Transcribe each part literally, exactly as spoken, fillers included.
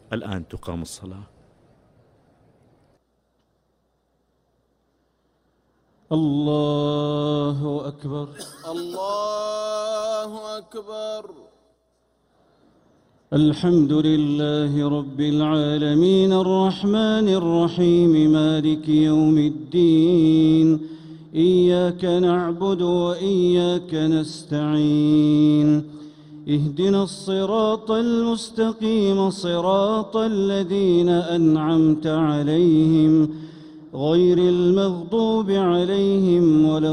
الآن تقام الصلاة. الله أكبر. الله أكبر. الحمد لله رب العالمين الرحمن الرحيم مالك يوم الدين، إياك نعبد وإياك نستعين، اهدنا الصراط المستقيم صراط الذين أنعمت عليهم غير المغضوب عليهم ولا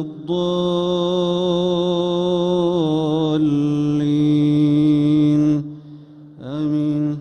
الضالين، آمين.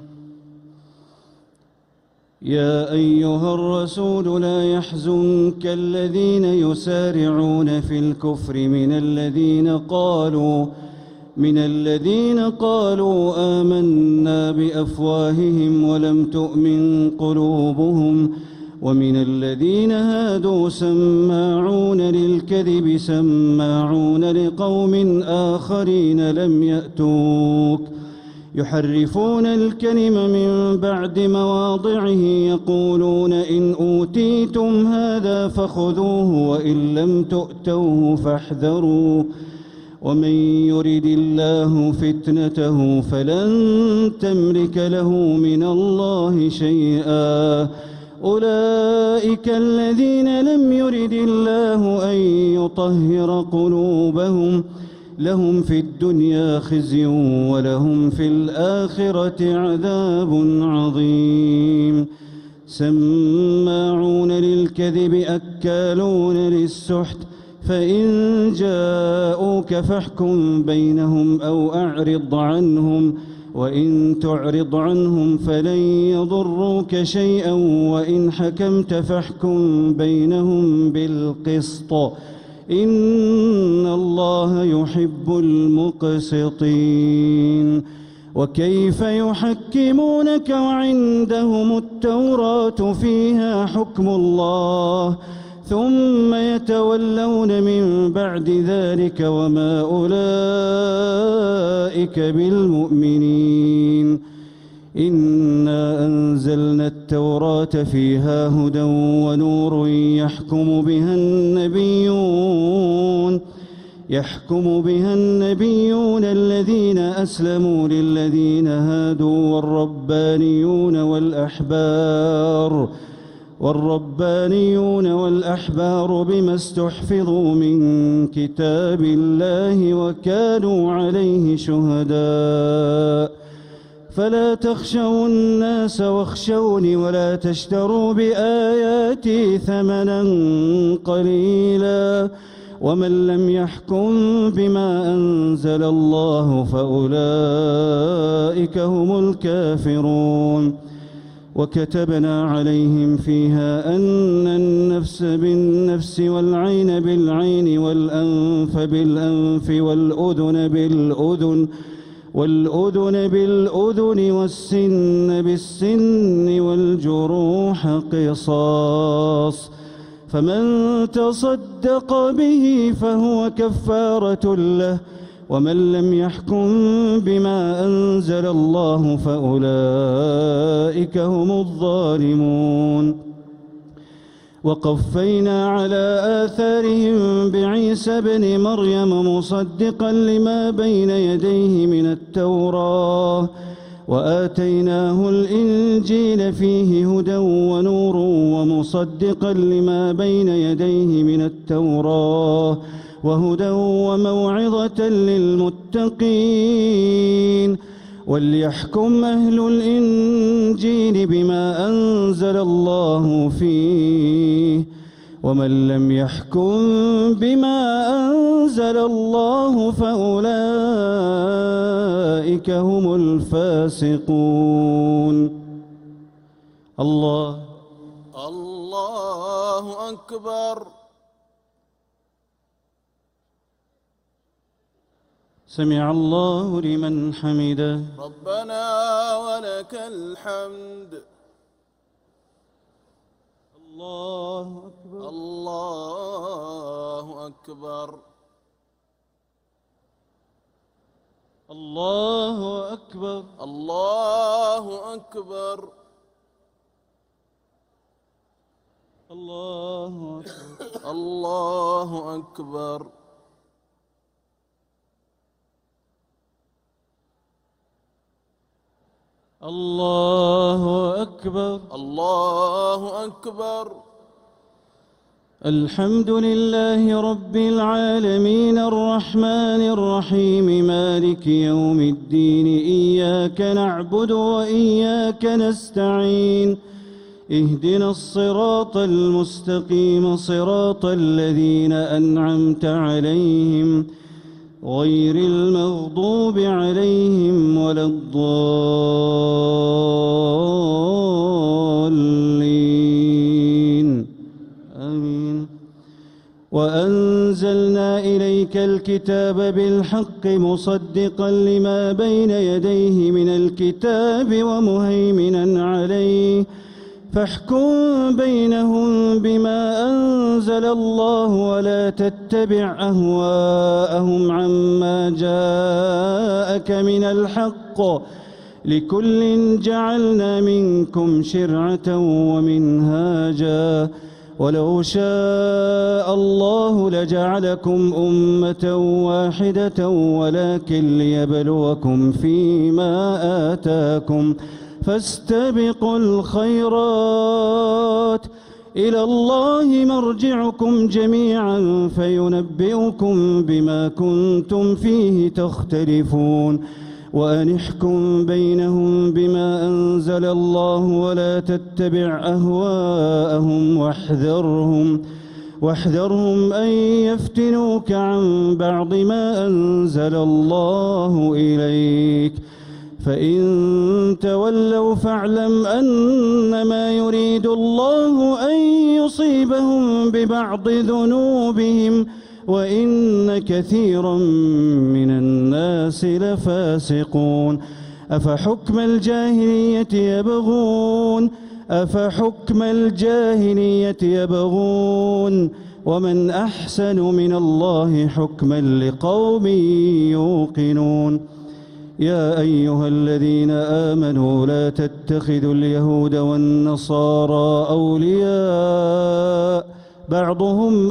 يا أيها الرسول لا يحزنك الذين يسارعون في الكفر من الذين قالوا من الذين قالوا آمنا بأفواههم ولم تؤمن قلوبهم، ومن الذين هادوا سماعون للكذب سماعون لقوم آخرين لم يأتوك، يحرفون الكلم من بعد مواضعه، يقولون إن أوتيتم هذا فخذوه وإن لم تؤتوه فاحذروا، ومن يرد الله فتنته فلن تملك له من الله شيئا، أولئك الذين لم يرد الله أن يطهر قلوبهم، لهم في الدنيا خزي ولهم في الآخرة عذاب عظيم. سماعون للكذب أكالون للسحت، فإن جاءوك فاحكم بينهم أو أعرض عنهم، وإن تعرض عنهم فلن يضروك شيئا، وإن حكمت فاحكم بينهم بالقسط، إن الله يحب المقسطين. وكيف يحكمونك وعندهم التوراة فيها حكم الله، ثم يتولون من بعد ذلك وما أولئك بالمؤمنين. إنا أنزلنا التوراة فيها هدى ونور يحكم بها النبيون يحكم بها النبيون الذين أسلموا للذين هادوا والربانيون والأحبار والربانيون والأحبار بما استحفظوا من كتاب الله وكانوا عليه شهداء، فلا تخشوا الناس واخشوني ولا تشتروا بآياتي ثمنا قليلا، ومن لم يحكم بما أنزل الله فأولئك هم الكافرون. وكتبنا عليهم فيها أن النفس بالنفس والعين بالعين والأنف بالأنف والأذن بالأذن والأذن بالأذن والسن بالسن والجروح قصاص، فمن تصدق به فهو كفارة له، ومن لم يحكم بما أنزل الله فأولئك هم الظالمون. وقفينا على آثارهم بعيسى ابن مريم مصدقا لما بين يديه من التوراة، وآتيناه الإنجيل فيه هدى ونور ومصدقا لما بين يديه من التوراة وهدى وموعظة للمتقين. وليحكم أهل الإنجيل بما أنزل الله فيه، ومن لم يحكم بما أنزل الله فأولئك هم الفاسقون. الله الله أكبر. سمع الله لمن حمده. ربنا ولك الحمد. الله أكبر. الله أكبر. الله أكبر. الله أكبر. الله أكبر. الله أكبر. الله أكبر. الله أكبر. الحمد لله رب العالمين الرحمن الرحيم مالك يوم الدين إياك نعبد وإياك نستعين اهدنا الصراط المستقيم صراط الذين أنعمت عليهم غير المغضوب عليهم ولا الضالين آمين. وأنزلنا إليك الكتاب بالحق مصدقا لما بين يديه من الكتاب ومهيمنا عليه فاحكم بينهم بما أنزل الله ولا تتبع أهواءهم عما جاءك من الحق لكل جعلنا منكم شرعة ومنهاجا ولو شاء الله لجعلكم أمة واحدة ولكن ليبلوكم فيما آتاكم فاستبقوا الخيرات إلى الله مرجعكم جميعا فينبئكم بما كنتم فيه تختلفون وأن احكم بينهم بما أنزل الله ولا تتبع أهواءهم واحذرهم واحذرهم أن يفتنوك عن بعض ما أنزل الله إليك فإن تولوا فاعلم أنما يريد الله أن يصيبهم ببعض ذنوبهم وإن كثيرا من الناس لفاسقون أفحكم الجاهلية يبغون أفحكم الجاهلية يبغون ومن أحسن من الله حكما لقوم يوقنون يا أيها الذين آمنوا لا تتخذوا اليهود والنصارى أولياء بعضهم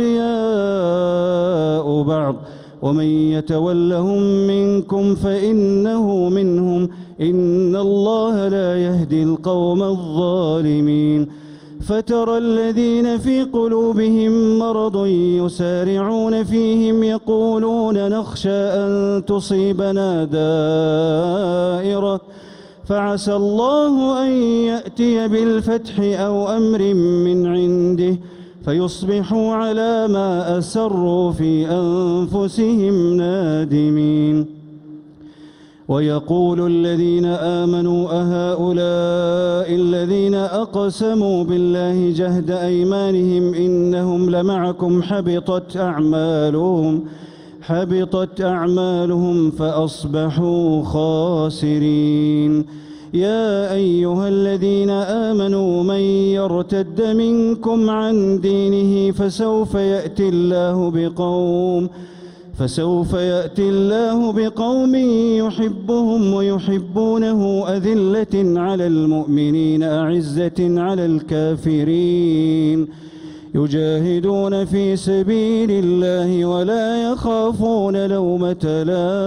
أولياء بعض ومن يتولهم منكم فإنه منهم إن الله لا يهدي القوم الظالمين فترى الذين في قلوبهم مرض يسارعون فيهم يقولون نخشى أن تصيبنا دائرة فعسى الله أن يأتي بالفتح أو أمر من عنده فيصبحوا على ما أسروا في أنفسهم نادمين ويقول الذين آمنوا أهؤلاء الذين أقسموا بالله جهد أيمانهم إنهم لمعكم حبطت أعمالهم حبطت أعمالهم فأصبحوا خاسرين يا أيها الذين آمنوا من يرتد منكم عن دينه فسوف يأتي الله بقوم فسوف يأتي الله بقوم يحبهم ويحبونه أذلة على المؤمنين أعزة على الكافرين يجاهدون في سبيل الله ولا يخافون لومة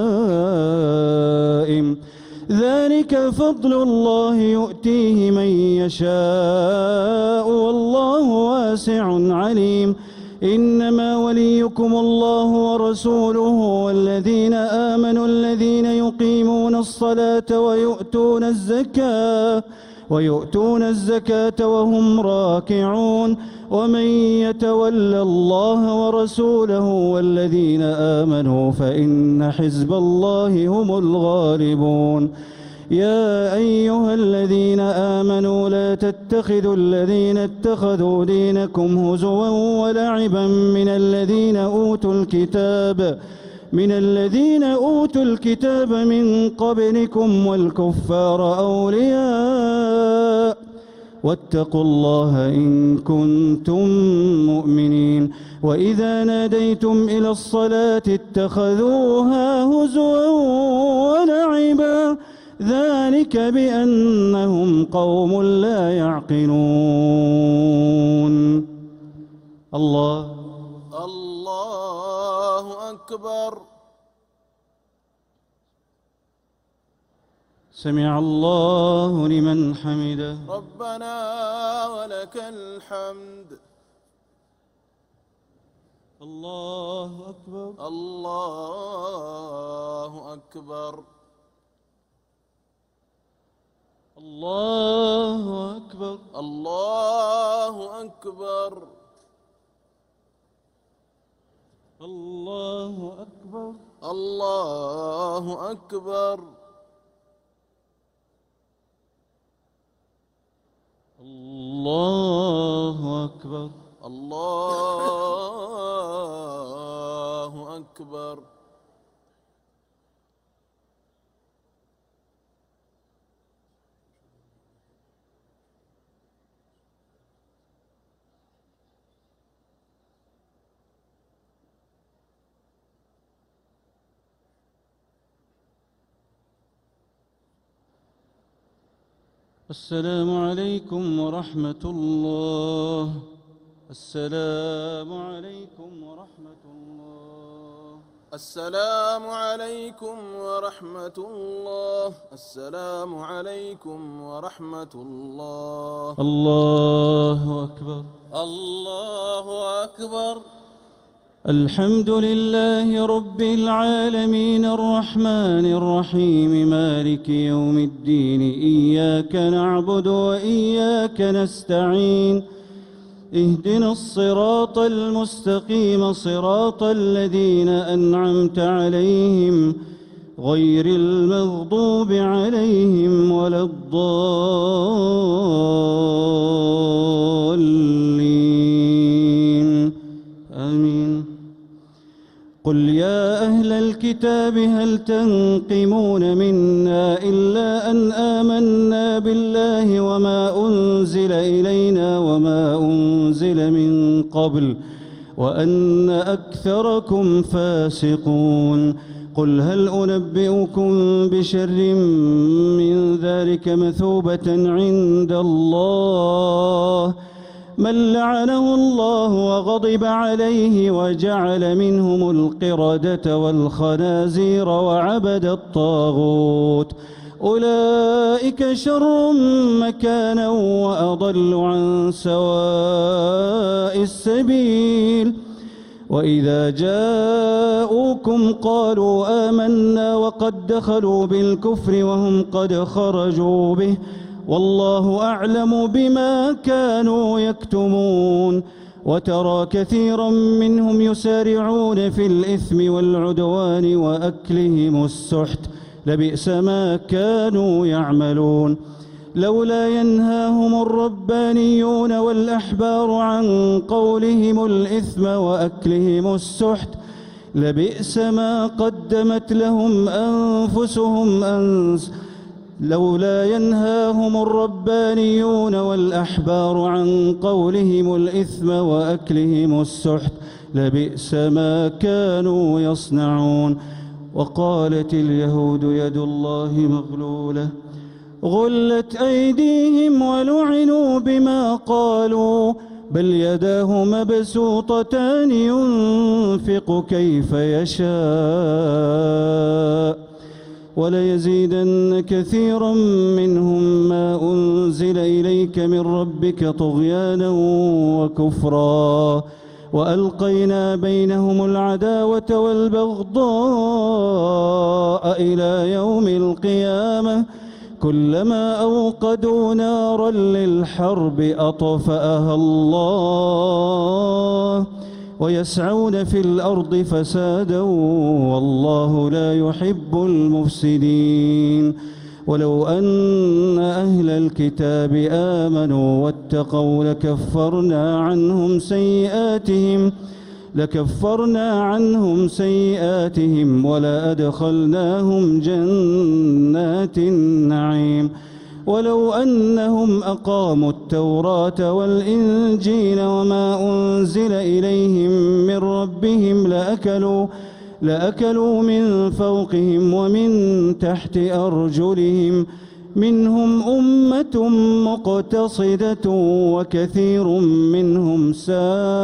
لائم ذلك فضل الله يؤتيه من يشاء والله واسع عليم إنما وليكم الله ورسوله والذين آمنوا الذين يقيمون الصلاة ويؤتون الزكاة ويؤتون الزكاة وهم راكعون ومن يتول الله ورسوله والذين آمنوا فإن حزب الله هم الغالبون يا أيها الذين آمنوا لا تتخذوا الذين اتخذوا دينكم هزوا ولعبا من الذين أوتوا الكتاب من الذين أوتوا الكتاب من قبلكم والكفار أولياء واتقوا الله إن كنتم مؤمنين وإذا ناديتم إلى الصلاة اتخذوها هزوا ولعبا ذلك بأنهم قوم لا يعقلون. الله الله أكبر. سمع الله لمن حمده. ربنا ولك الحمد. الله أكبر. الله أكبر. الله أكبر. الله أكبر. الله أكبر. الله أكبر. الله أكبر. الله أكبر. السلام عليكم ورحمة الله. السلام عليكم ورحمة الله. السلام عليكم ورحمة الله. السلام عليكم ورحمة الله. الله أكبر. الله أكبر. الحمد لله رب العالمين الرحمن الرحيم مالك يوم الدين إياك نعبد وإياك نستعين اهدنا الصراط المستقيم صراط الذين أنعمت عليهم غير المغضوب عليهم ولا الضالين آمين. قل يا أهل الكتاب هل تنقمون منا إلا أن آمنا بالله وما أنزل إلينا وما أنزل من قبل وأن أكثركم فاسقون. قل هل أنبئكم بشر من ذلك مثوبة عند الله من لعنه الله وغضب عليه وجعل منهم القردة والخنازير وعبد الطاغوت أولئك شر مكانا وأضل عن سواء السبيل. وإذا جاءوكم قالوا آمنا وقد دخلوا بالكفر وهم قد خرجوا به والله أعلم بما كانوا يكتمون. وترى كثيرا منهم يسارعون في الإثم والعدوان وأكلهم السحت لبئس ما كانوا يعملون. لولا ينهاهم الربانيون والأحبار عن قولهم الإثم وأكلهم السحت لبئس ما قدمت لهم أنفسهم أنس لولا ينهاهم الربانيون والأحبار عن قولهم الإثم وأكلهم السحت لبئس ما كانوا يصنعون. وقالت اليهود يد الله مغلولة غلت أيديهم ولعنوا بما قالوا بل يداه مبسوطتان ينفق كيف يشاء وليزيدن كثيرا منهم ما أنزل إليك من ربك طغيانا وكفرا وألقينا بينهم العداوة والبغضاء إلى يوم القيامة كلما أوقدوا نارا للحرب أطفأها الله ويسعون في الأرض فسادا والله لا يحب المفسدين. ولو أن أهل الكتاب آمنوا واتقوا لكفرنا عنهم سيئاتهم لكفرنا عنهم سيئاتهم ولأدخلناهم جنات النعيم. ولو أنهم أقاموا التوراة والإنجيل وما أنزل إليهم من ربهم لأكلوا لأكلوا من فوقهم ومن تحت أرجلهم منهم أمة مقتصدة وكثير منهم ساء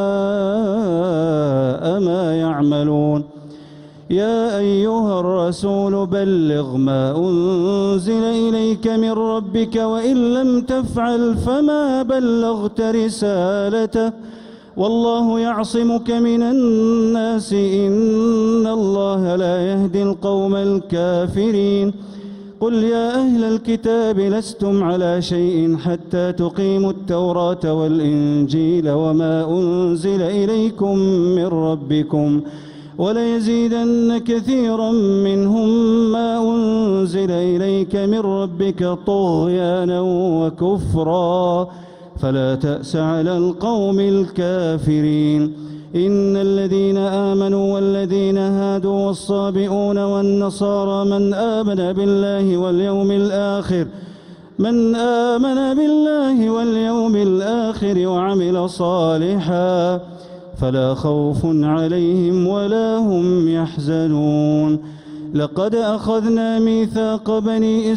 ما يعملون. يا أيها الرسول بلغ ما أنزل إليك من ربك وإن لم تفعل فما بلغت رسالته والله يعصمك من الناس إن الله لا يهدي القوم الكافرين. قل يا أهل الكتاب لستم على شيء حتى تقيموا التوراة والإنجيل وما أنزل إليكم من ربكم وليزيدن كثيرا منهم ما أنزل إليك من ربك طغيانا وكفرا فلا تأس على القوم الكافرين. إن الذين آمنوا والذين هادوا والصابئون والنصارى من آمن بالله واليوم الآخر من آمن بالله واليوم الآخر وعمل صالحا فلا خوف عليهم ولا هم يحزنون. لقد أخذنا ميثاق بني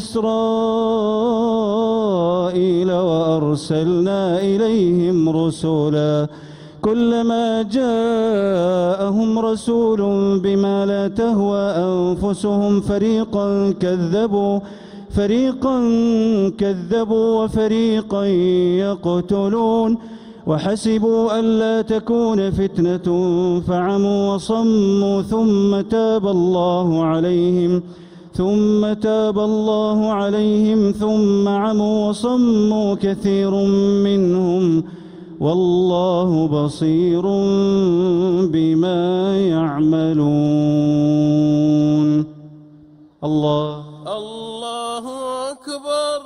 إسرائيل وأرسلنا إليهم رسلا كلما جاءهم رسول بما لا تهوى أنفسهم فريقا كذبوا فريقا كذبوا وفريقا يقتلون وحسبوا ألا تكون فتنة فعموا وصموا ثم تاب الله عليهم ثم تاب الله عليهم ثم عموا وصموا كثير منهم والله بصير بما يعملون. الله الله أكبر.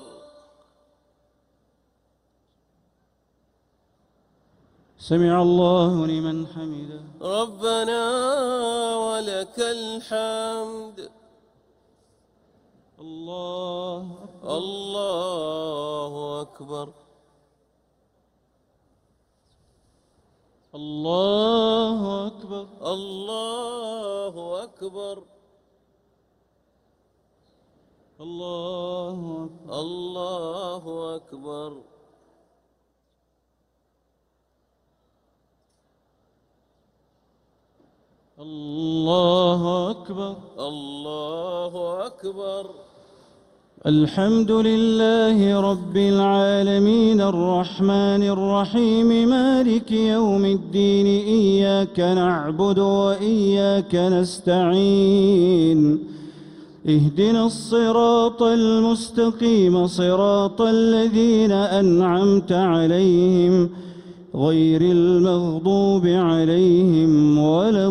سمع الله لمن حمده. ربنا ولك الحمد. الله أكبر. الله أكبر. الله أكبر. الله أكبر. الله أكبر. الله أكبر. الله أكبر. الله أكبر. الحمد لله رب العالمين الرحمن الرحيم مالك يوم الدين إياك نعبد وإياك نستعين اهدنا الصراط المستقيم صراط الذين أنعمت عليهم غير المغضوب عليهم ولا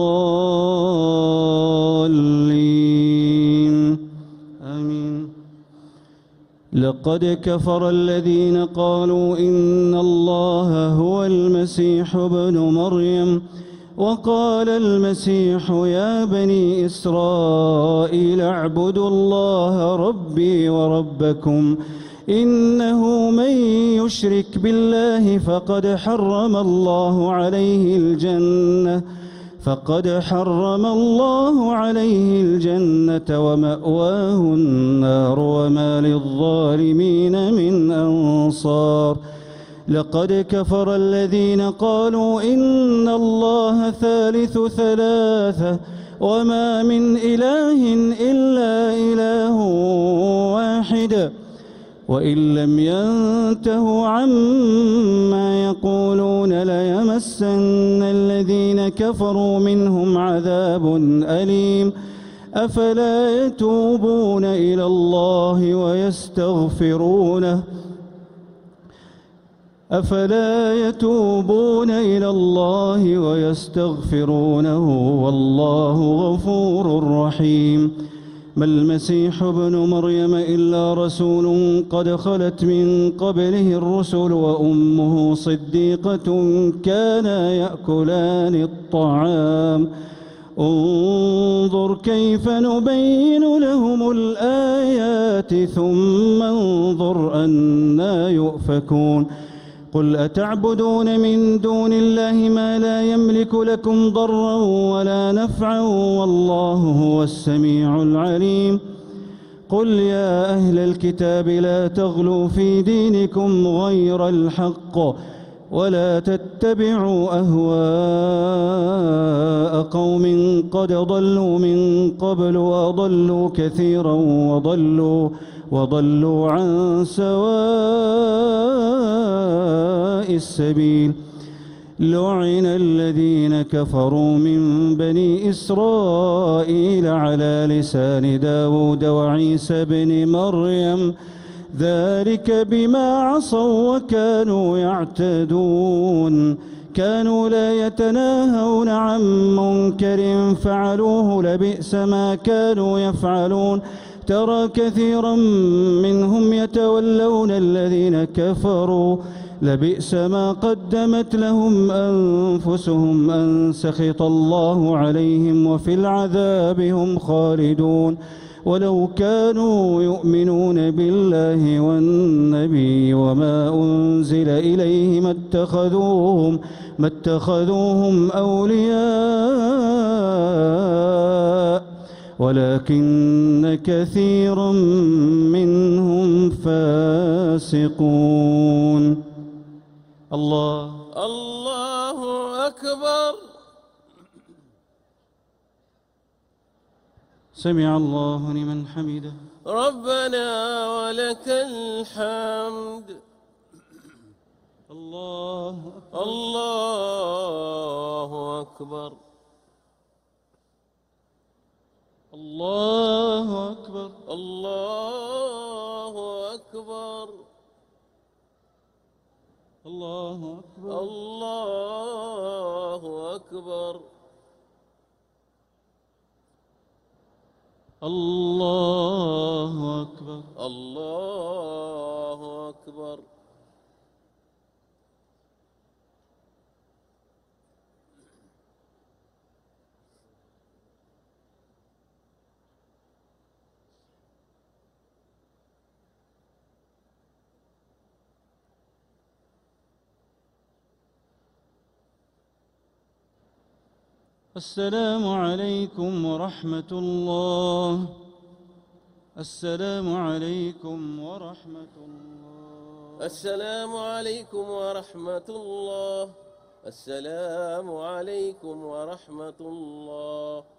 الضالين آمين. لقد كفر الذين قالوا إن الله هو المسيح ابن مريم وقال المسيح يا بني إسرائيل اعبدوا الله ربي وربكم إنه من يشرك بالله فقد حرم الله عليه الجنة فقد حرم الله عليه الجنة ومأواه النار وما للظالمين من أنصار. لقد كفر الذين قالوا إن الله ثالث ثلاثة وما من إله إلا إله واحد وإن لم ينتهوا عما يقولون ليمسن الذين كفروا منهم عذاب أليم. أفلا يتوبون إلى الله ويستغفرونه أفلا يتوبون إلى الله ويستغفرونه والله غفور رحيم. ما المسيح ابن مريم إلا رسول قد خلت من قبله الرسل وأمه صديقة كانا يأكلان الطعام انظر كيف نبين لهم الآيات ثم انظر أنى يؤفكون قل أتعبدون من دون الله ما لا يملك لكم ضرا ولا نفعا والله هو السميع العليم قل يا أهل الكتاب لا تغلوا في دينكم غير الحق ولا تتبعوا أهواء قوم قد ضلوا من قبل وأضلوا كثيرا وضلوا, وضلوا عن سواء السبيل لعن الذين كفروا من بني إسرائيل على لسان داود وعيسى بن مريم ذلك بما عصوا وكانوا يعتدون كانوا لا يتناهون عن منكر فعلوه لبئس ما كانوا يفعلون ترى كثيرا منهم يتولون الذين كفروا لبئس ما قدمت لهم أنفسهم أن سخط الله عليهم وفي العذاب هم خالدون ولو كانوا يؤمنون بالله والنبي وما أنزل إليه ما اتخذوهم, ما اتخذوهم أولياء ولكن كثيرا منهم فاسقون الله الله أكبر. سمع الله لمن حمده. ربنا ولك الحمد. الله أكبر. الله أكبر. الله أكبر. الله أكبر. الله أكبر. الله أكبر. الله أكبر. الله أكبر. السلام عليكم ورحمة الله. السلام عليكم ورحمة الله. السلام عليكم ورحمة الله. السلام عليكم ورحمة الله.